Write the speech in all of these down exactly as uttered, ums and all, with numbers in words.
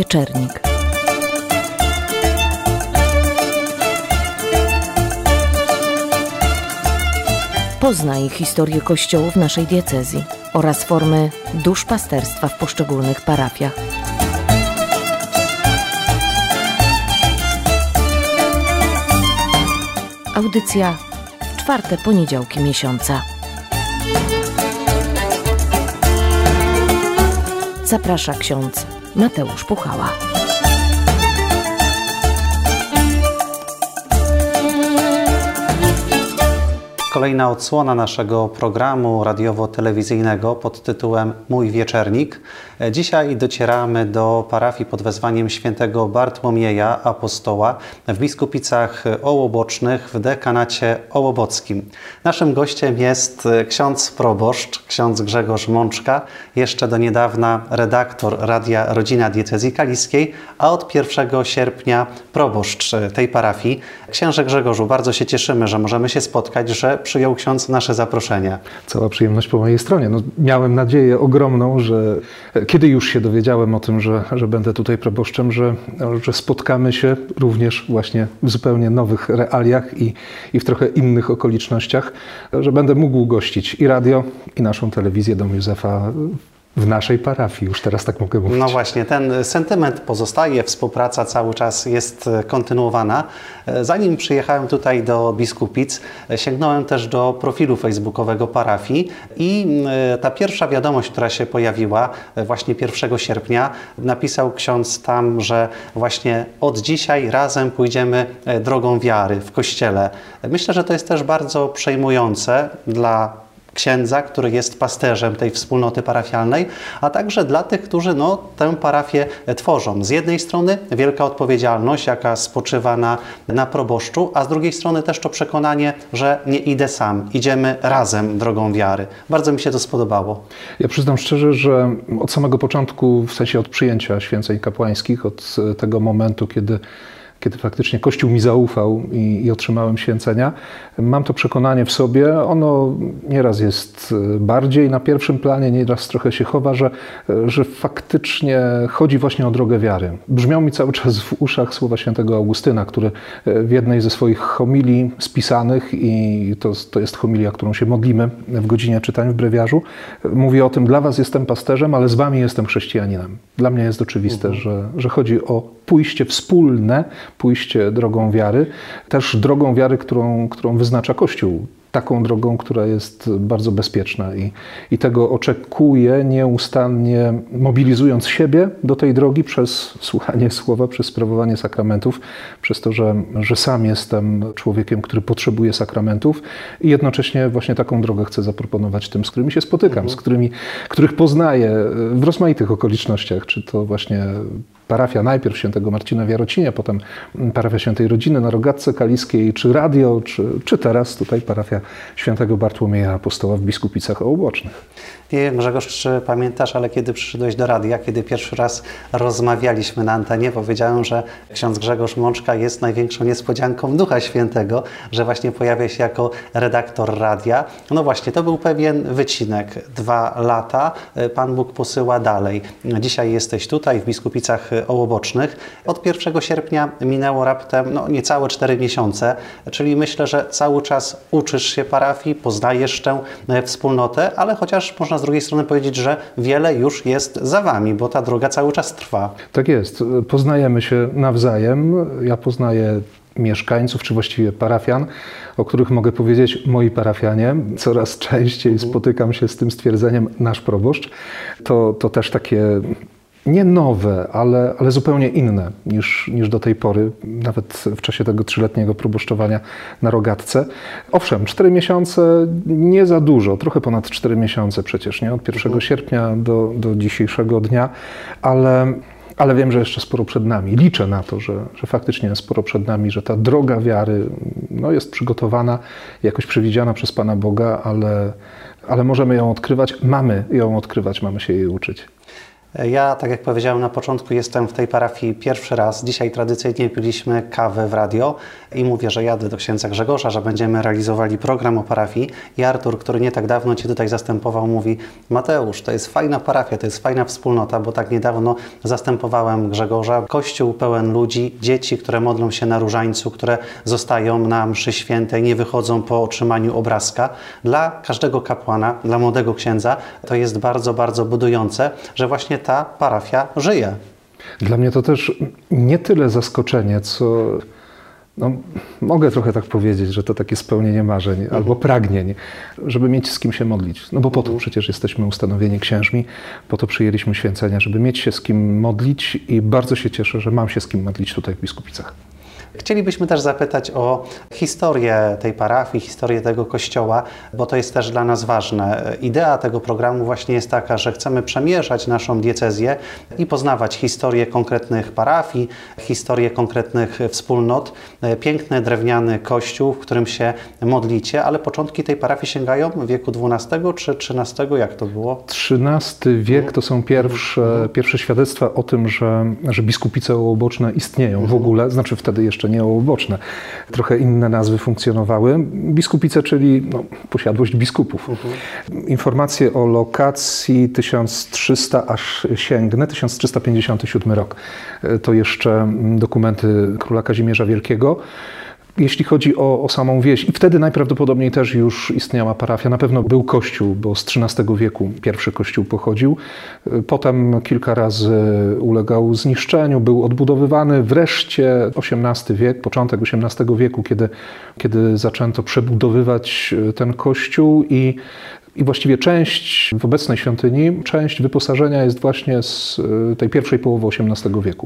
Wieczernik. Poznaj historię kościołów naszej diecezji oraz formy duszpasterstwa w poszczególnych parafiach. Audycja w czwarte poniedziałki miesiąca. Zaprasza ksiądz Mateusz Puchała. Kolejna odsłona naszego programu radiowo-telewizyjnego pod tytułem Mój Wieczernik. Dzisiaj docieramy do parafii pod wezwaniem świętego Bartłomieja Apostoła w Biskupicach Ołobocznych w dekanacie ołobockim. Naszym gościem jest ksiądz proboszcz, ksiądz Grzegorz Mączka, jeszcze do niedawna redaktor Radia Rodzina Diecezji Kaliskiej, a od pierwszego sierpnia proboszcz tej parafii. Księże Grzegorzu, bardzo się cieszymy, że możemy się spotkać, że przyjął ksiądz nasze zaproszenie. Cała przyjemność po mojej stronie. No, miałem nadzieję ogromną, że kiedy już się dowiedziałem o tym, że, że będę tutaj proboszczem, że, że spotkamy się również właśnie w zupełnie nowych realiach i, i w trochę innych okolicznościach, że będę mógł gościć i radio, i naszą telewizję Dom Józefa w naszej parafii, już teraz tak mogę mówić. No właśnie, ten sentyment pozostaje, współpraca cały czas jest kontynuowana. Zanim przyjechałem tutaj do Biskupic, sięgnąłem też do profilu facebookowego parafii i ta pierwsza wiadomość, która się pojawiła właśnie pierwszego sierpnia, napisał ksiądz tam, że właśnie od dzisiaj razem pójdziemy drogą wiary w Kościele. Myślę, że to jest też bardzo przejmujące dla księdza, który jest pasterzem tej wspólnoty parafialnej, a także dla tych, którzy no, tę parafię tworzą. Z jednej strony wielka odpowiedzialność, jaka spoczywa na, na proboszczu, a z drugiej strony też to przekonanie, że nie idę sam, idziemy razem drogą wiary. Bardzo mi się to spodobało. Ja przyznam szczerze, że od samego początku, w sensie od przyjęcia święceń kapłańskich, od tego momentu, kiedy kiedy faktycznie Kościół mi zaufał i, i otrzymałem święcenia, mam to przekonanie w sobie. Ono nieraz jest bardziej na pierwszym planie, nieraz trochę się chowa, że, że faktycznie chodzi właśnie o drogę wiary. Brzmią mi cały czas w uszach słowa świętego Augustyna, który w jednej ze swoich homilii spisanych, i to, to jest homilia, którą się modlimy w godzinie czytań w brewiarzu, mówi o tym: dla was jestem pasterzem, ale z wami jestem chrześcijaninem. Dla mnie jest oczywiste, mhm. że, że chodzi o pójście wspólne, pójście drogą wiary, też drogą wiary, którą, którą wyznacza Kościół. Taką drogą, która jest bardzo bezpieczna i, i tego oczekuję, nieustannie mobilizując siebie do tej drogi przez słuchanie słowa, przez sprawowanie sakramentów, przez to, że, że sam jestem człowiekiem, który potrzebuje sakramentów i jednocześnie właśnie taką drogę chcę zaproponować tym, z którymi się spotykam, mhm. z którymi, których poznaję w rozmaitych okolicznościach, czy to właśnie parafia najpierw świętego Marcina w Jarocinie, potem parafia Świętej Rodziny na Rogatce Kaliskiej, czy radio, czy, czy teraz tutaj parafia świętego Bartłomieja Apostoła w Biskupicach Ołobocznych. Nie wiem, Grzegorz, czy pamiętasz, ale kiedy przyszedłeś do radia, kiedy pierwszy raz rozmawialiśmy na antenie, powiedziałem, że ksiądz Grzegorz Mączka jest największą niespodzianką Ducha Świętego, że właśnie pojawia się jako redaktor radia. No właśnie, to był pewien wycinek. Dwa lata Pan Bóg posyła dalej. Dzisiaj jesteś tutaj w Biskupicach Ołobocznych. Od pierwszego sierpnia minęło raptem no, niecałe cztery miesiące, czyli myślę, że cały czas uczysz się parafii, poznajesz tę wspólnotę, ale chociaż można z drugiej strony powiedzieć, że wiele już jest za wami, bo ta droga cały czas trwa. Tak jest. Poznajemy się nawzajem. Ja poznaję mieszkańców, czy właściwie parafian, o których mogę powiedzieć moi parafianie. Coraz częściej spotykam się z tym stwierdzeniem nasz proboszcz. To, to też takie nie nowe, ale, ale zupełnie inne niż, niż do tej pory, nawet w czasie tego trzyletniego proboszczowania na Rogatce. Owszem, cztery miesiące nie za dużo, trochę ponad cztery miesiące przecież, nie? Od pierwszego sierpnia do, do dzisiejszego dnia, ale, ale wiem, że jeszcze sporo przed nami. Liczę na to, że, że faktycznie sporo przed nami, że ta droga wiary no, jest przygotowana, jakoś przewidziana przez Pana Boga, ale, ale możemy ją odkrywać, mamy ją odkrywać, mamy się jej uczyć. Ja, tak jak powiedziałem na początku, jestem w tej parafii pierwszy raz. Dzisiaj tradycyjnie piliśmy kawę w radio i mówię, że jadę do księdza Grzegorza, że będziemy realizowali program o parafii. I Artur, który nie tak dawno Cię tutaj zastępował, mówi: Mateusz, to jest fajna parafia, to jest fajna wspólnota, bo tak niedawno zastępowałem Grzegorza. Kościół pełen ludzi, dzieci, które modlą się na różańcu, które zostają na mszy świętej, nie wychodzą po otrzymaniu obrazka. Dla każdego kapłana, dla młodego księdza to jest bardzo, bardzo budujące, że właśnie ta parafia żyje. Dla mnie to też nie tyle zaskoczenie, co no, mogę trochę tak powiedzieć, że to takie spełnienie marzeń mhm. albo pragnień, żeby mieć z kim się modlić. No bo po to przecież jesteśmy ustanowieni księżmi, po to przyjęliśmy święcenia, żeby mieć się z kim modlić i bardzo się cieszę, że mam się z kim modlić tutaj w Biskupicach. Chcielibyśmy też zapytać o historię tej parafii, historię tego kościoła, bo to jest też dla nas ważne. Idea tego programu właśnie jest taka, że chcemy przemierzać naszą diecezję i poznawać historię konkretnych parafii, historię konkretnych wspólnot. Piękny, drewniany kościół, w którym się modlicie, ale początki tej parafii sięgają wieku dwunastego czy trzynastego? Jak to było? trzynasty wiek to są pierwsze, pierwsze świadectwa o tym, że, że biskupice ołoboczne istnieją w ogóle, znaczy wtedy jeszcze nie ołoboczne. Trochę inne nazwy funkcjonowały. Biskupice, czyli no, posiadłość biskupów. Mhm. Informacje o lokacji tysiąc trzysta aż sięgnę, tysiąc trzysta pięćdziesiąty siódmy rok. To jeszcze dokumenty króla Kazimierza Wielkiego. Jeśli chodzi o, o samą wieś, i wtedy najprawdopodobniej też już istniała parafia. Na pewno był kościół, bo z trzynastego wieku pierwszy kościół pochodził. Potem kilka razy ulegał zniszczeniu, był odbudowywany. Wreszcie osiemnasty wiek, początek osiemnastego wieku, kiedy, kiedy zaczęto przebudowywać ten kościół i I właściwie część w obecnej świątyni, część wyposażenia jest właśnie z tej pierwszej połowy osiemnastego wieku.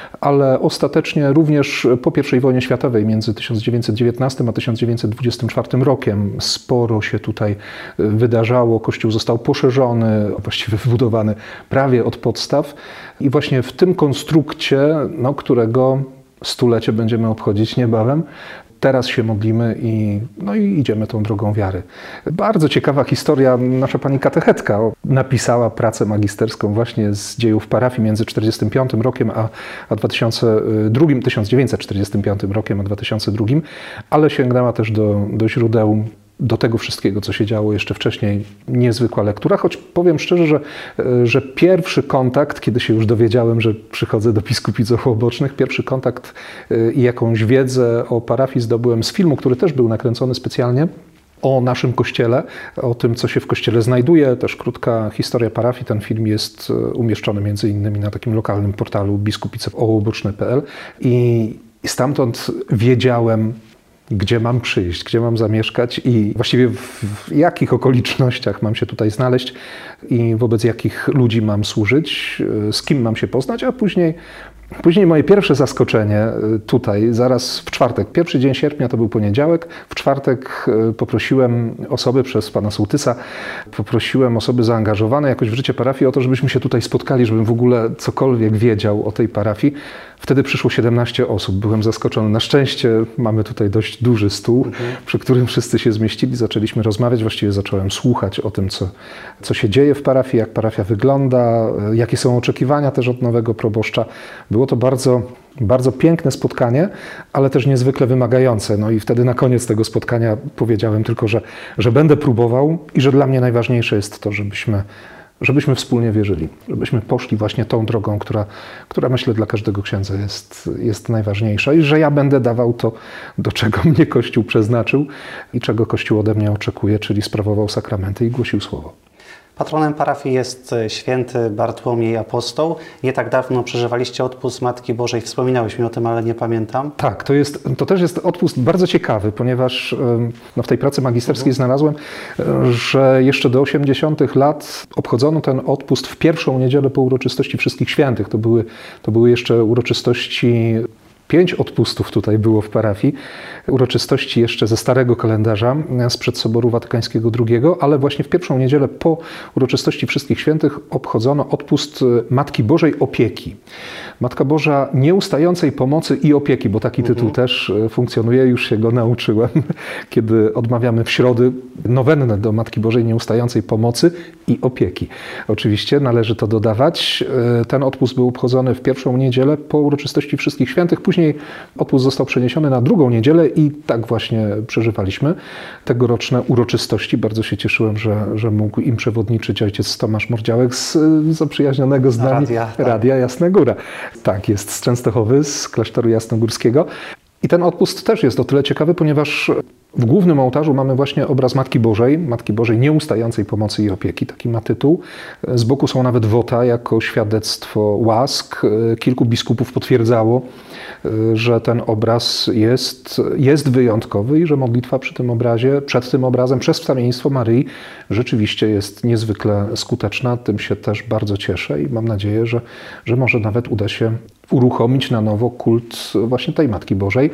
Ale ostatecznie również po pierwszej wojnie światowej między tysiąc dziewięćset dziewiętnastym a tysiąc dziewięćset dwudziestym czwartym rokiem sporo się tutaj wydarzało. Kościół został poszerzony, właściwie wybudowany prawie od podstaw. I właśnie w tym konstrukcie, no, którego stulecie będziemy obchodzić niebawem, teraz się modlimy i, no i idziemy tą drogą wiary. Bardzo ciekawa historia. Nasza pani katechetka napisała pracę magisterską właśnie z dziejów parafii między czterdziestym piątym rokiem a, a dwa tysiące drugim, tysiąc dziewięćset czterdziestym piątym rokiem a dwa tysiące drugim, ale sięgnęła też do, do źródeł, do tego wszystkiego, co się działo jeszcze wcześniej. Niezwykła lektura, choć powiem szczerze, że, że pierwszy kontakt, kiedy się już dowiedziałem, że przychodzę do Biskupic Ołobocznych, pierwszy kontakt i jakąś wiedzę o parafii zdobyłem z filmu, który też był nakręcony specjalnie o naszym kościele, o tym, co się w kościele znajduje. Też krótka historia parafii. Ten film jest umieszczony między innymi na takim lokalnym portalu biskupice ołoboczne kropka p l i stamtąd wiedziałem, gdzie mam przyjść, gdzie mam zamieszkać i właściwie w, w jakich okolicznościach mam się tutaj znaleźć i wobec jakich ludzi mam służyć, z kim mam się poznać, a później, później moje pierwsze zaskoczenie tutaj, zaraz w czwartek, pierwszy dzień sierpnia to był poniedziałek, w czwartek poprosiłem osoby przez pana sołtysa, poprosiłem osoby zaangażowane jakoś w życie parafii o to, żebyśmy się tutaj spotkali, żebym w ogóle cokolwiek wiedział o tej parafii. Wtedy przyszło siedemnaście osób. Byłem zaskoczony. Na szczęście mamy tutaj dość duży stół, mhm. przy którym wszyscy się zmieścili. Zaczęliśmy rozmawiać. Właściwie zacząłem słuchać o tym, co, co się dzieje w parafii, jak parafia wygląda, jakie są oczekiwania też od nowego proboszcza. Było to bardzo, bardzo piękne spotkanie, ale też niezwykle wymagające. No i wtedy na koniec tego spotkania powiedziałem tylko, że, że będę próbował i że dla mnie najważniejsze jest to, żebyśmy żebyśmy wspólnie wierzyli, żebyśmy poszli właśnie tą drogą, która, która myślę dla każdego księdza jest, jest najważniejsza i że ja będę dawał to, do czego mnie Kościół przeznaczył i czego Kościół ode mnie oczekuje, czyli sprawował sakramenty i głosił słowo. Patronem parafii jest święty Bartłomiej Apostoł. Nie tak dawno przeżywaliście odpust Matki Bożej. Wspominałeś mi o tym, ale nie pamiętam. Tak, to, jest, to też jest odpust bardzo ciekawy, ponieważ no, w tej pracy magisterskiej mhm. znalazłem, że jeszcze do osiemdziesiątych lat obchodzono ten odpust w pierwszą niedzielę po uroczystości Wszystkich Świętych. To były, to były jeszcze uroczystości Pięć odpustów tutaj było w parafii. Uroczystości jeszcze ze starego kalendarza, sprzed Soboru Watykańskiego drugiego, ale właśnie w pierwszą niedzielę po uroczystości Wszystkich Świętych obchodzono odpust Matki Bożej Opieki. Matka Boża Nieustającej Pomocy i Opieki, bo taki tytuł mhm. też funkcjonuje, już się go nauczyłem, kiedy odmawiamy w środy nowennę do Matki Bożej Nieustającej Pomocy i Opieki. Oczywiście należy to dodawać. Ten odpust był obchodzony w pierwszą niedzielę po uroczystości Wszystkich Świętych. Później odpust został przeniesiony na drugą niedzielę i tak właśnie przeżywaliśmy tegoroczne uroczystości. Bardzo się cieszyłem, że, że mógł im przewodniczyć ojciec Tomasz Mordziałek z zaprzyjaźnionego z nami Radia, tak. Radia Jasna Góra. Tak, jest z Częstochowy, z klasztoru jasnogórskiego. I ten odpust też jest o tyle ciekawy, ponieważ w głównym ołtarzu mamy właśnie obraz Matki Bożej, Matki Bożej Nieustającej Pomocy i Opieki, taki ma tytuł. Z boku są nawet wota jako świadectwo łask. Kilku biskupów potwierdzało, że ten obraz jest, jest wyjątkowy i że modlitwa przy tym obrazie, przed tym obrazem, przez wstawiennictwo Maryi rzeczywiście jest niezwykle skuteczna. Tym się też bardzo cieszę i mam nadzieję, że, że może nawet uda się uruchomić na nowo kult właśnie tej Matki Bożej.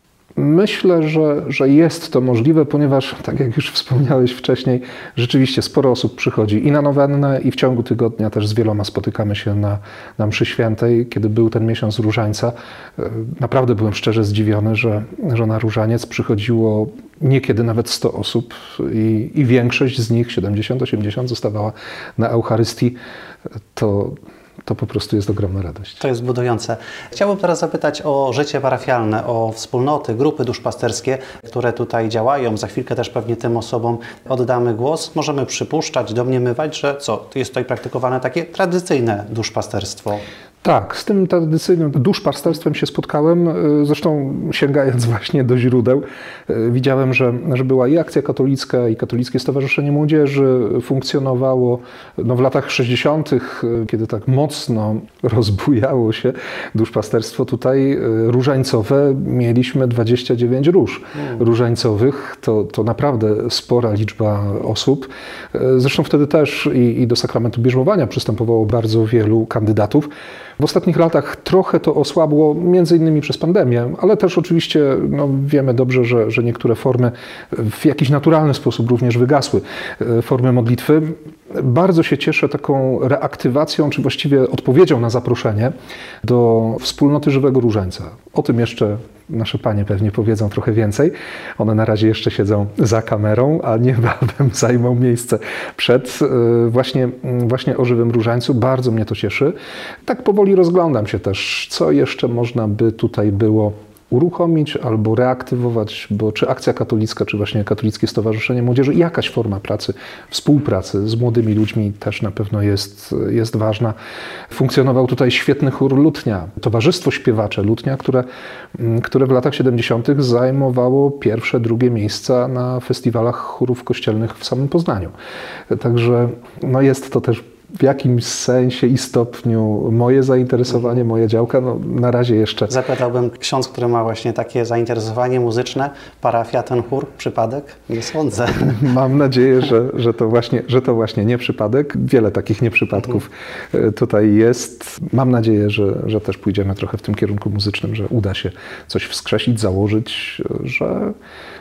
Myślę, że, że jest to możliwe, ponieważ, tak jak już wspomniałeś wcześniej, rzeczywiście sporo osób przychodzi i na nowennę, i w ciągu tygodnia też z wieloma spotykamy się na, na mszy świętej. Kiedy był ten miesiąc Różańca, naprawdę byłem szczerze zdziwiony, że, że na Różaniec przychodziło niekiedy nawet sto osób i, i większość z nich, siedemdziesiąt osiemdziesiąt, zostawała na Eucharystii. To To po prostu jest ogromna radość. To jest budujące. Chciałbym teraz zapytać o życie parafialne, o wspólnoty, grupy duszpasterskie, które tutaj działają. Za chwilkę też pewnie tym osobom oddamy głos. Możemy przypuszczać, domniemywać, że co, jest tutaj praktykowane takie tradycyjne duszpasterstwo. Tak, z tym tradycyjnym duszpasterstwem się spotkałem, zresztą sięgając właśnie do źródeł. Widziałem, że, że była i Akcja Katolicka, i Katolickie Stowarzyszenie Młodzieży. Funkcjonowało no, w latach sześćdziesiątych, kiedy tak mocno rozbujało się duszpasterstwo tutaj różańcowe. Mieliśmy dwadzieścia dziewięć róż hmm. różańcowych. To, to naprawdę spora liczba osób. Zresztą wtedy też i, i do sakramentu bierzmowania przystępowało bardzo wielu kandydatów. W ostatnich latach trochę to osłabło, między innymi przez pandemię, ale też oczywiście no, wiemy dobrze, że, że niektóre formy w jakiś naturalny sposób również wygasły, formy modlitwy. Bardzo się cieszę taką reaktywacją, czy właściwie odpowiedzią na zaproszenie do wspólnoty Żywego Różańca. O tym jeszcze nasze panie pewnie powiedzą trochę więcej. One na razie jeszcze siedzą za kamerą, a niebawem zajmą miejsce przed właśnie, właśnie o Żywym Różańcu. Bardzo mnie to cieszy. Tak powoli rozglądam się też, co jeszcze można by tutaj było uruchomić albo reaktywować, bo czy Akcja Katolicka, czy właśnie Katolickie Stowarzyszenie Młodzieży, jakaś forma pracy, współpracy z młodymi ludźmi też na pewno jest, jest ważna. Funkcjonował tutaj świetny chór Lutnia, Towarzystwo Śpiewacze Lutnia, które, które w latach siedemdziesiątych zajmowało pierwsze, drugie miejsca na festiwalach chórów kościelnych w samym Poznaniu. Także no jest to też w jakimś sensie i stopniu moje zainteresowanie, moja działka, no na razie jeszcze. Zapytałbym, ksiądz, który ma właśnie takie zainteresowanie muzyczne, parafia, ten chór, przypadek? Nie sądzę. Mam nadzieję, że, że, to właśnie, że to właśnie nie przypadek. Wiele takich nieprzypadków mhm. tutaj jest. Mam nadzieję, że, że też pójdziemy trochę w tym kierunku muzycznym, że uda się coś wskrzesić, założyć, że,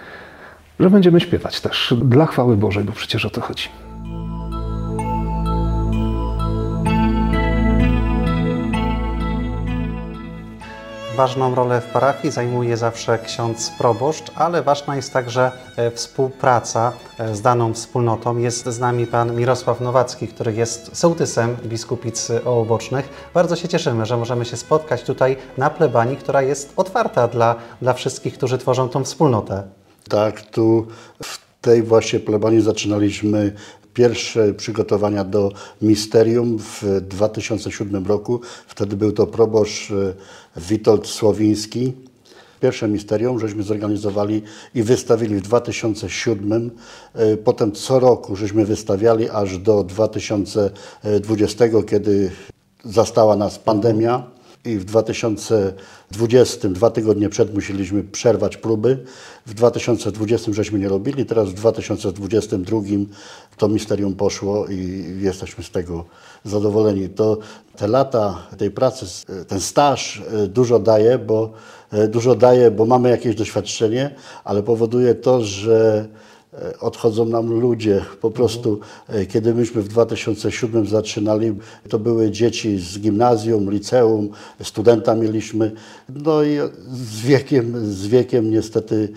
że będziemy śpiewać też dla chwały Bożej, bo przecież o to chodzi. Ważną rolę w parafii zajmuje zawsze ksiądz proboszcz, ale ważna jest także współpraca z daną wspólnotą. Jest z nami pan Mirosław Nowacki, który jest sołtysem Biskupic Ołobocznych. Bardzo się cieszymy, że możemy się spotkać tutaj na plebanii, która jest otwarta dla, dla wszystkich, którzy tworzą tą wspólnotę. Tak, tu w tej właśnie plebanii zaczynaliśmy pierwsze przygotowania do misterium w dwa tysiące siódmym roku. Wtedy był to proboszcz Witold Słowiński. Pierwsze misterium żeśmy zorganizowali i wystawili w dwa tysiące siódmym. Potem co roku żeśmy wystawiali aż do dwa tysiące dwudziestego, kiedy zastała nas pandemia. i w dwa tysiące dwudziestym, dwa tygodnie przed, musieliśmy przerwać próby. W dwa tysiące dwudziestym żeśmy nie robili, teraz w dwa tysiące dwudziestym drugim to misterium poszło i jesteśmy z tego zadowoleni. To te lata tej pracy, ten staż dużo daje, bo dużo daje, bo mamy jakieś doświadczenie, ale powoduje to, że odchodzą nam ludzie. Po prostu, kiedy myśmy w dwa tysiące siódmym zaczynali, to były dzieci z gimnazjum, liceum, studenta mieliśmy. No i z wiekiem, z wiekiem niestety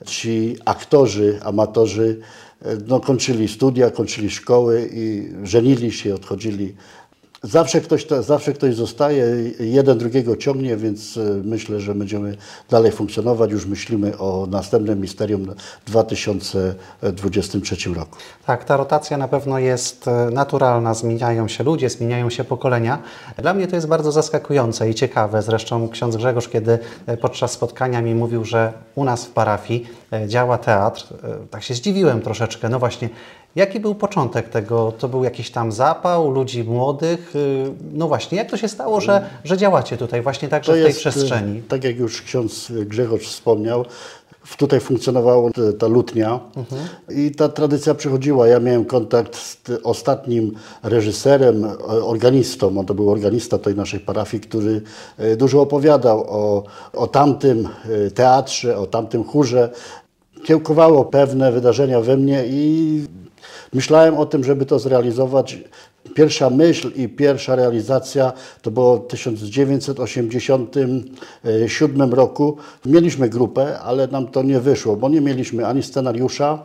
ci aktorzy, amatorzy, no, kończyli studia, kończyli szkoły i żenili się, odchodzili. Zawsze ktoś, zawsze ktoś zostaje, jeden drugiego ciągnie, więc myślę, że będziemy dalej funkcjonować. Już myślimy o następnym misterium w dwa tysiące dwudziestym trzecim roku. Tak, ta rotacja na pewno jest naturalna, zmieniają się ludzie, zmieniają się pokolenia. Dla mnie to jest bardzo zaskakujące i ciekawe. Zresztą ksiądz Grzegorz, kiedy podczas spotkania mi mówił, że u nas w parafii działa teatr, tak się zdziwiłem troszeczkę. No właśnie, jaki był początek tego? To był jakiś tam zapał ludzi młodych? No właśnie, jak to się stało, że, że działacie tutaj właśnie także w tej jest, przestrzeni? Tak jak już ksiądz Grzegorz wspomniał, tutaj funkcjonowała ta lutnia mhm. i ta tradycja przychodziła. Ja miałem kontakt z ostatnim reżyserem, organistą, on to był organista tej naszej parafii, który dużo opowiadał o, o tamtym teatrze, o tamtym chórze. Kiełkowało pewne wydarzenia we mnie i myślałem o tym, żeby to zrealizować. Pierwsza myśl i pierwsza realizacja to było w tysiąc dziewięćset osiemdziesiątym siódmym roku. Mieliśmy grupę, ale nam to nie wyszło, bo nie mieliśmy ani scenariusza,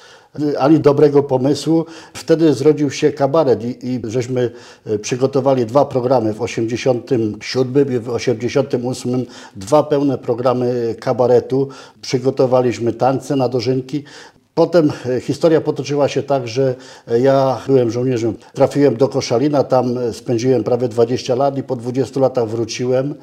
ani dobrego pomysłu. Wtedy zrodził się kabaret i, i żeśmy przygotowali dwa programy w osiemdziesiątym siódmym i w osiemdziesiątym ósmym. Dwa pełne programy kabaretu. Przygotowaliśmy tańce na dożynki. Potem historia potoczyła się tak, że ja byłem żołnierzem. Trafiłem do Koszalina, tam spędziłem prawie dwadzieścia lat i po dwudziestu latach wróciłem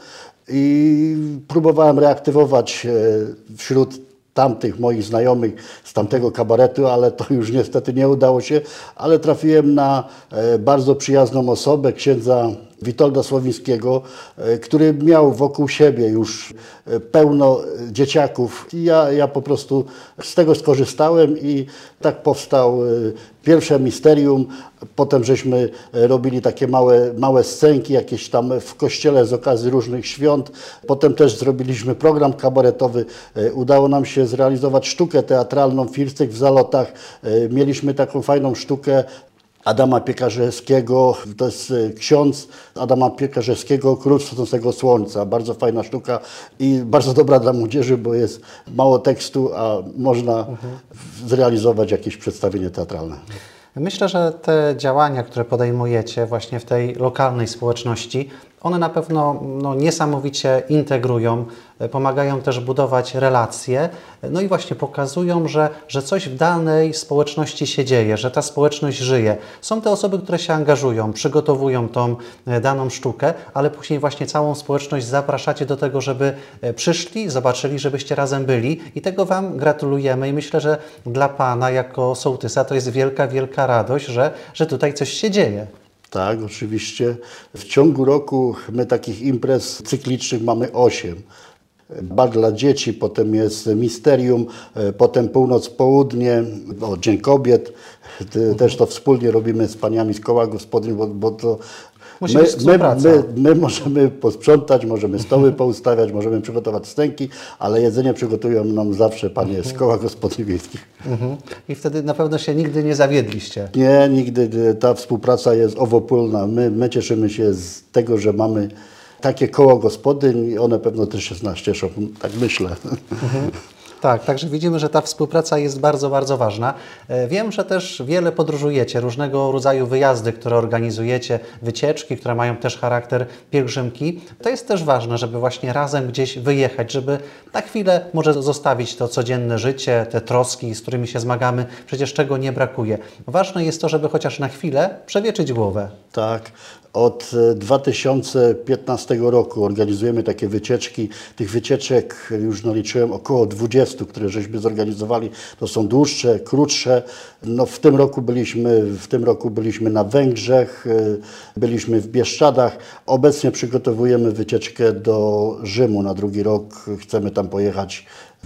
i próbowałem reaktywować wśród tamtych moich znajomych z tamtego kabaretu, ale to już niestety nie udało się, ale trafiłem na bardzo przyjazną osobę, księdza Witolda Słowińskiego, który miał wokół siebie już pełno dzieciaków. I ja, ja po prostu z tego skorzystałem i tak powstał pierwsze misterium. Potem żeśmy robili takie małe, małe scenki jakieś tam w kościele z okazji różnych świąt. Potem też zrobiliśmy program kabaretowy. Udało nam się zrealizować sztukę teatralną Firstyk w Zalotach. Mieliśmy taką fajną sztukę Adama Piekarzewskiego, to jest ksiądz Adama Piekarzewskiego, Król Wschodzącego Słońca. Bardzo fajna sztuka i bardzo dobra dla młodzieży, bo jest mało tekstu, a można mhm. zrealizować jakieś przedstawienie teatralne. Myślę, że te działania, które podejmujecie właśnie w tej lokalnej społeczności, one na pewno no, niesamowicie integrują, pomagają też budować relacje, no i właśnie pokazują, że, że coś w danej społeczności się dzieje, że ta społeczność żyje. Są te osoby, które się angażują, przygotowują tą daną sztukę, ale później właśnie całą społeczność zapraszacie do tego, żeby przyszli, zobaczyli, żebyście razem byli i tego Wam gratulujemy i myślę, że dla Pana jako sołtysa to jest wielka, wielka radość, że, że tutaj coś się dzieje. Tak, oczywiście. W ciągu roku my takich imprez cyklicznych mamy osiem. Bal dla dzieci, potem jest misterium, potem północ-południe, o, Dzień Kobiet. Też to wspólnie robimy z paniami z koła gospodyń, bo, bo to Musi my, być współpraca. my, my, my możemy posprzątać, możemy stoły poustawiać, możemy przygotować stęki, ale jedzenie przygotują nam zawsze panie z koła gospodyń wiejskich. Mhm. I wtedy na pewno się nigdy nie zawiedliście. Nie, nigdy. Ta współpraca jest owopólna. My, my cieszymy się z tego, że mamy takie koło gospodyń i one pewno też się z nas cieszą, tak myślę. Mhm. Tak, także widzimy, że ta współpraca jest bardzo, bardzo ważna. Wiem, że też wiele podróżujecie, różnego rodzaju wyjazdy, które organizujecie, wycieczki, które mają też charakter pielgrzymki. To jest też ważne, żeby właśnie razem gdzieś wyjechać, żeby na chwilę może zostawić to codzienne życie, te troski, z którymi się zmagamy, przecież czego nie brakuje. Ważne jest to, żeby chociaż na chwilę przewietrzyć głowę. Tak. Od dwa tysiące piętnastego roku organizujemy takie wycieczki. Tych wycieczek już naliczyłem około dwudziestu, które żeśmy zorganizowali. To są dłuższe, krótsze. No w tym roku byliśmy, w tym roku byliśmy na Węgrzech, byliśmy w Bieszczadach. Obecnie przygotowujemy wycieczkę do Rzymu na drugi rok. Chcemy tam pojechać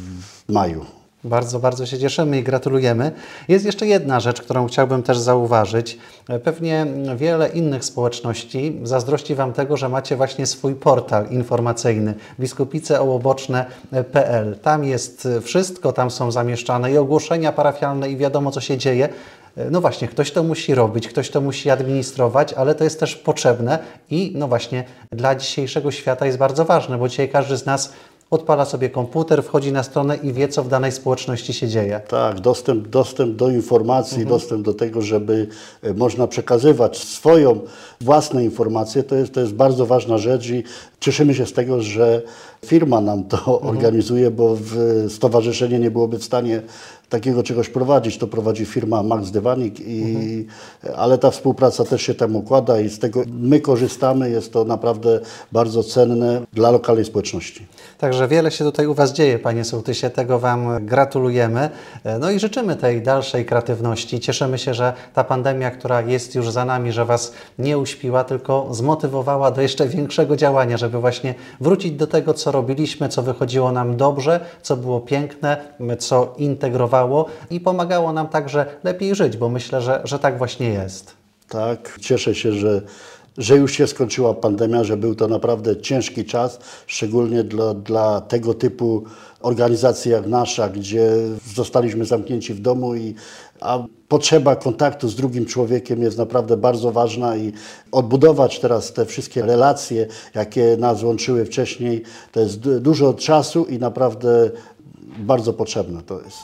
w maju. Bardzo, bardzo się cieszymy i gratulujemy. Jest jeszcze jedna rzecz, którą chciałbym też zauważyć. Pewnie wiele innych społeczności zazdrości Wam tego, że macie właśnie swój portal informacyjny biskupice ołoboczne kropka p l. Tam jest wszystko, tam są zamieszczane i ogłoszenia parafialne i wiadomo, co się dzieje. No właśnie, ktoś to musi robić, ktoś to musi administrować, ale to jest też potrzebne i no właśnie dla dzisiejszego świata jest bardzo ważne, bo dzisiaj każdy z nas odpala sobie komputer, wchodzi na stronę i wie, co w danej społeczności się dzieje. Tak, dostęp, dostęp do informacji, Mhm. dostęp do tego, żeby można przekazywać swoją własne informacje, to jest, to jest bardzo ważna rzecz i cieszymy się z tego, że firma nam to mhm. organizuje, bo w stowarzyszenie nie byłoby w stanie takiego czegoś prowadzić. To prowadzi firma Max Dywanik, i, mhm. ale ta współpraca też się tam układa i z tego my korzystamy. Jest to naprawdę bardzo cenne dla lokalnej społeczności. Także wiele się tutaj u Was dzieje, Panie Sołtysie, tego Wam gratulujemy. No i życzymy tej dalszej kreatywności. Cieszymy się, że ta pandemia, która jest już za nami, że Was nie uśpiła, tylko zmotywowała do jeszcze większego działania, żeby właśnie wrócić do tego, co robiliśmy, co wychodziło nam dobrze, co było piękne, co integrowało i pomagało nam także lepiej żyć, bo myślę, że, że tak właśnie jest. Tak, cieszę się, że że już się skończyła pandemia, że był to naprawdę ciężki czas, szczególnie dla, dla tego typu organizacji jak nasza, gdzie zostaliśmy zamknięci w domu, i, a potrzeba kontaktu z drugim człowiekiem jest naprawdę bardzo ważna i odbudować teraz te wszystkie relacje, jakie nas łączyły wcześniej, to jest dużo czasu i naprawdę bardzo potrzebne to jest.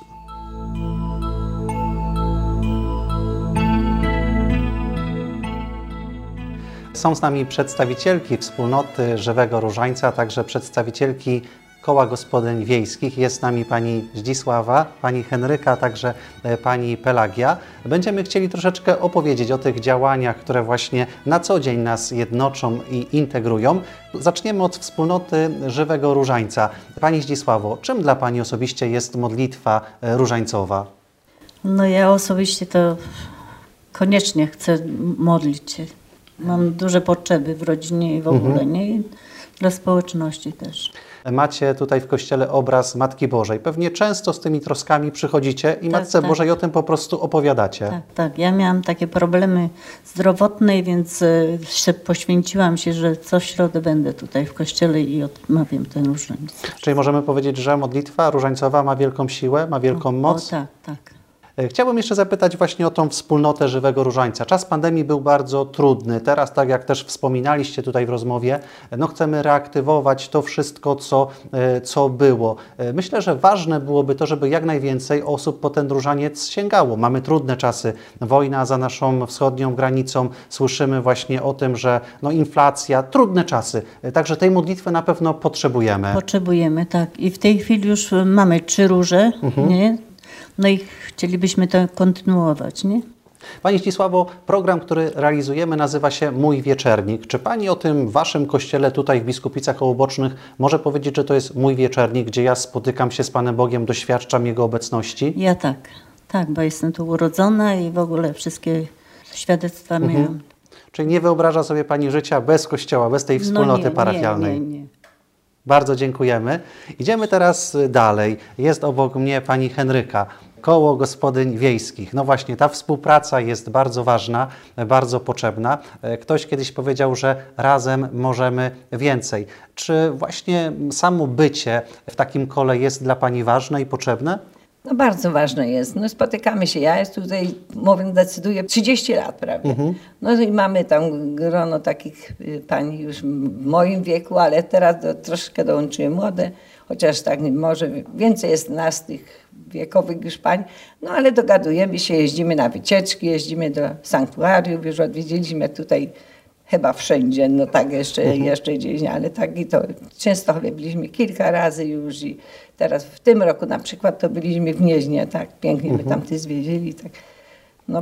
Są z nami przedstawicielki wspólnoty Żywego Różańca, a także przedstawicielki Koła Gospodyń Wiejskich. Jest z nami pani Zdzisława, pani Henryka, a także pani Pelagia. Będziemy chcieli troszeczkę opowiedzieć o tych działaniach, które właśnie na co dzień nas jednoczą i integrują. Zaczniemy od wspólnoty Żywego Różańca. Pani Zdzisławo, czym dla Pani osobiście jest modlitwa różańcowa? No ja osobiście to koniecznie chcę modlić się. Mam duże potrzeby w rodzinie i w ogóle, mhm. nie? I dla społeczności też. Macie tutaj w kościele obraz Matki Bożej. Pewnie często z tymi troskami przychodzicie i tak, Matce tak. Bożej o tym po prostu opowiadacie. Tak, tak. Ja miałam takie problemy zdrowotne, więc się poświęciłam się, że co środę będę tutaj w kościele i odmawiam ten różańc. Czyli możemy powiedzieć, że modlitwa różańcowa ma wielką siłę, ma wielką o, moc? O, tak, tak. Chciałbym jeszcze zapytać właśnie o tą wspólnotę Żywego Różańca. Czas pandemii był bardzo trudny. Teraz, tak jak też wspominaliście tutaj w rozmowie, no chcemy reaktywować to wszystko, co, co było. Myślę, że ważne byłoby to, żeby jak najwięcej osób po ten różaniec sięgało. Mamy trudne czasy. Wojna za naszą wschodnią granicą. Słyszymy właśnie o tym, że no inflacja, trudne czasy. Także tej modlitwy na pewno potrzebujemy. Potrzebujemy, tak. I w tej chwili już mamy trzy róże, mhm. nie? No i chcielibyśmy to kontynuować, nie? Pani Zdzisławo, program, który realizujemy, nazywa się Mój Wieczernik. Czy Pani o tym Waszym kościele tutaj w Biskupicach Ołobocznych może powiedzieć, że to jest Mój Wieczernik, gdzie ja spotykam się z Panem Bogiem, doświadczam Jego obecności? Ja tak, tak, bo jestem tu urodzona i w ogóle wszystkie świadectwa mhm. miałam. Czyli nie wyobraża sobie Pani życia bez kościoła, bez tej wspólnoty no nie, parafialnej? Nie, nie, nie. Bardzo dziękujemy. Idziemy teraz dalej. Jest obok mnie pani Henryka, Koło Gospodyń Wiejskich. No właśnie, ta współpraca jest bardzo ważna, bardzo potrzebna. Ktoś kiedyś powiedział, że razem możemy więcej. Czy właśnie samo bycie w takim kole jest dla Pani ważne i potrzebne? No bardzo ważne jest. No spotykamy się. Ja jest tutaj, mówię, decyduję trzydzieści lat prawie. Mhm. No i mamy tam grono takich pani już w moim wieku, ale teraz do, troszkę dołączyły młode, chociaż tak może więcej jest nas tych wiekowych już pań. No ale dogadujemy się, jeździmy na wycieczki, jeździmy do sanktuariów, już odwiedziliśmy tutaj chyba wszędzie, no tak jeszcze, mhm. jeszcze gdzieś, ale tak i to często byliśmy kilka razy już i teraz w tym roku na przykład to byliśmy w Gnieźnie, tak pięknie mhm. my tam ty zwiedzili, tak no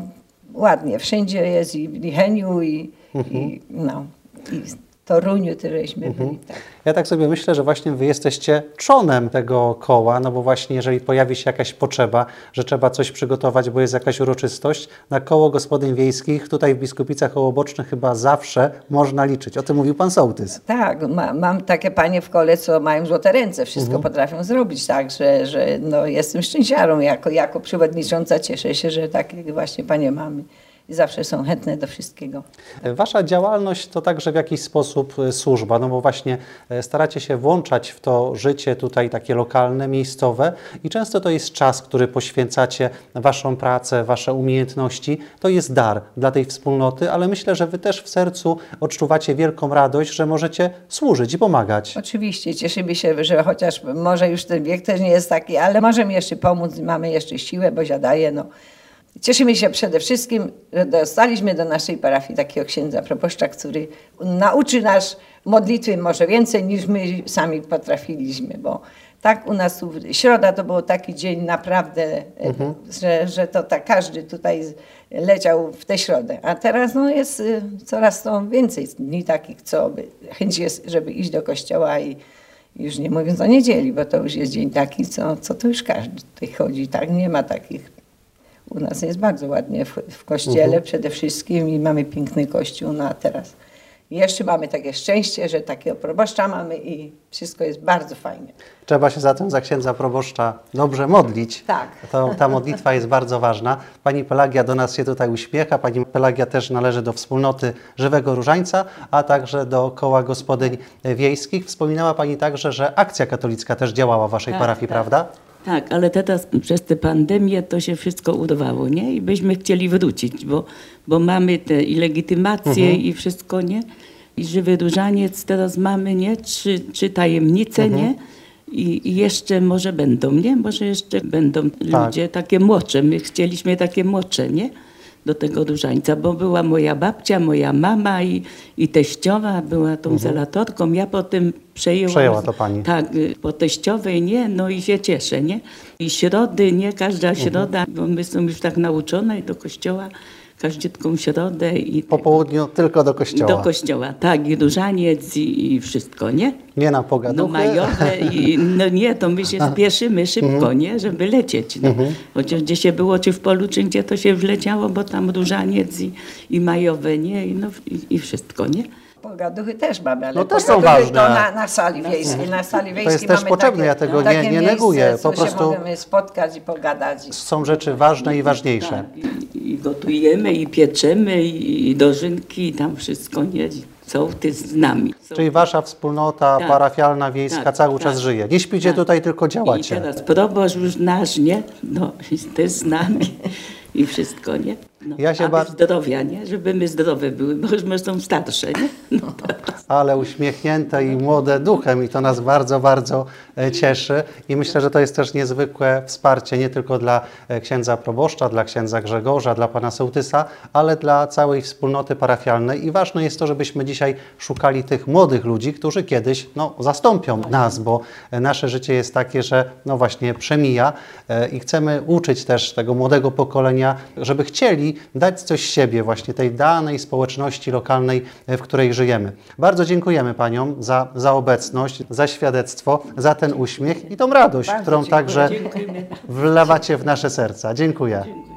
ładnie, wszędzie jest i w Licheniu, i, mhm. i, no, i w Toruniu tyleśmy mhm. byli. Tak. Ja tak sobie myślę, że właśnie wy jesteście trzonem tego koła, no bo właśnie jeżeli pojawi się jakaś potrzeba, że trzeba coś przygotować, bo jest jakaś uroczystość, na koło gospodyń wiejskich tutaj w Biskupicach Ołobocznych chyba zawsze można liczyć. O tym mówił pan sołtys. Tak, ma, mam takie panie w kole, co mają złote ręce, wszystko mhm. potrafią zrobić, tak, że, że no, jestem szczęściarą jako, jako przewodnicząca, cieszę się, że takie właśnie panie mamy. I zawsze są chętne do wszystkiego. Wasza działalność to także w jakiś sposób służba, no bo właśnie staracie się włączać w to życie tutaj takie lokalne, miejscowe i często to jest czas, który poświęcacie na waszą pracę, wasze umiejętności. To jest dar dla tej wspólnoty, ale myślę, że wy też w sercu odczuwacie wielką radość, że możecie służyć i pomagać. Oczywiście, cieszymy się, że chociaż może już ten wiek też nie jest taki, ale możemy jeszcze pomóc, mamy jeszcze siłę, bo zadaje, no. Cieszymy się przede wszystkim, że dostaliśmy do naszej parafii takiego księdza proboszcza, który nauczy nas modlitwy może więcej niż my sami potrafiliśmy, bo tak u nas tu środa to był taki dzień naprawdę, mhm. że, że to tak każdy tutaj leciał w tę środę, a teraz no, jest coraz to więcej dni takich, co by, chęć jest, żeby iść do kościoła i już nie mówiąc o niedzieli, bo to już jest dzień taki, co, co to już każdy tutaj chodzi, tak, nie ma takich. U nas jest bardzo ładnie w, w kościele mhm. przede wszystkim i mamy piękny kościół, no a teraz jeszcze mamy takie szczęście, że takiego proboszcza mamy i wszystko jest bardzo fajnie. Trzeba się zatem za księdza proboszcza dobrze modlić. Tak. To, ta modlitwa jest bardzo ważna. Pani Pelagia do nas się tutaj uśmiecha. Pani Pelagia też należy do wspólnoty Żywego Różańca, a także do Koła Gospodyń Wiejskich. Wspominała Pani także, że Akcja Katolicka też działała w Waszej tak, parafii, tak. prawda? Tak, ale teraz przez tę pandemię to się wszystko udawało, nie? I byśmy chcieli wrócić, bo, bo mamy te i legitymacje mhm. i wszystko, nie? I Żywy Różaniec teraz mamy, nie? Trzy, trzy tajemnice, mhm. nie? I, I jeszcze może będą, nie? Może jeszcze będą tak. ludzie takie młodsze. My chcieliśmy takie młodsze, nie? Do tego różańca, bo była moja babcia, moja mama i, i teściowa była tą mhm. zelatorką. Ja potem przejęłam. Przejęła to pani. Tak, po teściowej, nie? No i się cieszę, nie? I środy, nie? Każda środa, mhm. bo my są już tak nauczone do kościoła, każdą środę. I po południu tylko do kościoła. Do kościoła, tak. I różaniec i, i wszystko, nie? Nie na pogaduchy. No majowe i no nie, to my się spieszymy szybko, mhm. nie? Żeby lecieć. No. Mhm. Chociaż gdzie się było, czy w polu, czy gdzie to się wleciało, bo tam różaniec i, i majowe, nie? I, no, i, i wszystko, nie? Pogaduchy też mamy, ale no też są ważne. To na, na sali wiejskiej. Na sali wiejskiej to jest też mamy potrzebne, takie, ja tego no, nie, nie neguję. Miejsce, po prostu się możemy spotkać i pogadać. Są rzeczy ważne i ważniejsze. Tak, i, i gotujemy, i pieczemy, i, i dożynki, i tam wszystko, nie? Sołtys z nami. Sołtys. Czyli wasza wspólnota tak, parafialna, wiejska tak, cały tak, czas żyje. Nie śpicie tak. tutaj, tylko działacie. I teraz proboszcz już nasz, nie? No, też z nami. I wszystko, nie? No, ja się bar... zdrowia, nie? Żeby my zdrowe były, bo już my są starsze, nie? No, ale uśmiechnięte i młode duchem i to nas bardzo, bardzo cieszy i myślę, że to jest też niezwykłe wsparcie nie tylko dla księdza proboszcza, dla księdza Grzegorza, dla pana sołtysa, ale dla całej wspólnoty parafialnej i ważne jest to, żebyśmy dzisiaj szukali tych młodych ludzi, którzy kiedyś no, zastąpią nas, bo nasze życie jest takie, że no właśnie przemija i chcemy uczyć też tego młodego pokolenia, żeby chcieli dać coś z siebie właśnie tej danej społeczności lokalnej, w której żyjemy. Bardzo dziękujemy paniom za, za obecność, za świadectwo, za ten uśmiech i tą radość, bardzo którą dziękuję, także dziękujemy. wlewacie w nasze serca. Dziękuję. Dziękuję.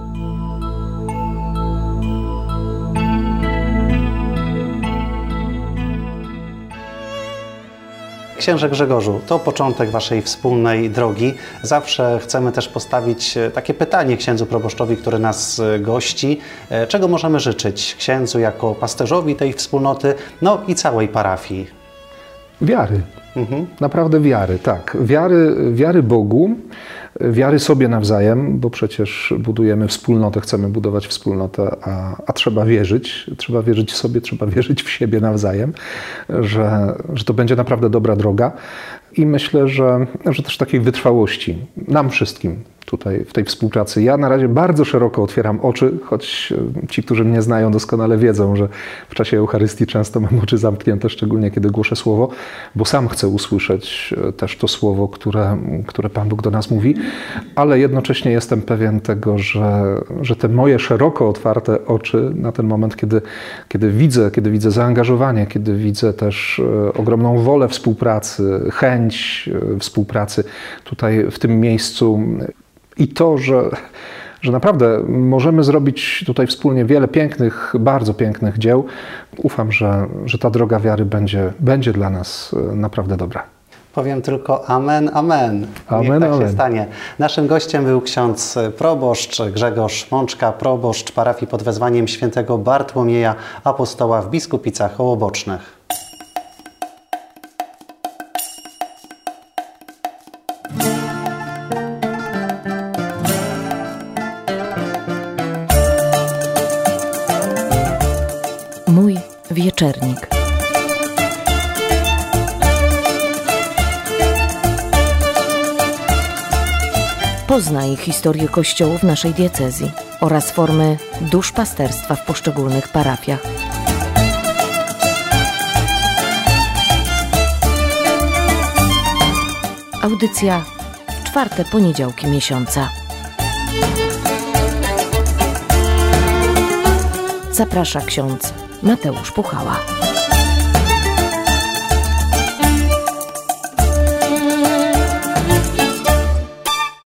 Księże Grzegorzu, to początek waszej wspólnej drogi. Zawsze chcemy też postawić takie pytanie księdzu proboszczowi, który nas gości. Czego możemy życzyć księdzu jako pasterzowi tej wspólnoty, no i całej parafii? Wiary. Mhm. Naprawdę wiary, tak. Wiary, wiary Bogu, wiary sobie nawzajem, bo przecież budujemy wspólnotę, chcemy budować wspólnotę, a, a trzeba wierzyć. Trzeba wierzyć w sobie, trzeba wierzyć w siebie nawzajem, że, że to będzie naprawdę dobra droga. I myślę, że, że też takiej wytrwałości nam wszystkim tutaj w tej współpracy. Ja na razie bardzo szeroko otwieram oczy, choć ci, którzy mnie znają, doskonale wiedzą, że w czasie Eucharystii często mam oczy zamknięte, szczególnie kiedy głoszę słowo, bo sam chcę usłyszeć też to słowo, które, które Pan Bóg do nas mówi, ale jednocześnie jestem pewien tego, że, że te moje szeroko otwarte oczy na ten moment, kiedy, kiedy widzę, kiedy widzę zaangażowanie, kiedy widzę też ogromną wolę współpracy, chęć współpracy tutaj w tym miejscu i to, że, że naprawdę możemy zrobić tutaj wspólnie wiele pięknych, bardzo pięknych dzieł. Ufam, że, że ta droga wiary będzie, będzie dla nas naprawdę dobra. Powiem tylko amen, amen. Amen, Niech tak amen. się stanie. Naszym gościem był ksiądz proboszcz Grzegorz Mączka, proboszcz parafii pod wezwaniem świętego Bartłomieja Apostoła w Biskupicach Ołobocznych. Mój wieczernik. Poznaj historię kościołów naszej diecezji oraz formy duszpasterstwa w poszczególnych parafiach. Audycja w czwarte poniedziałki miesiąca. Zaprasza ksiądz Mateusz Puchała.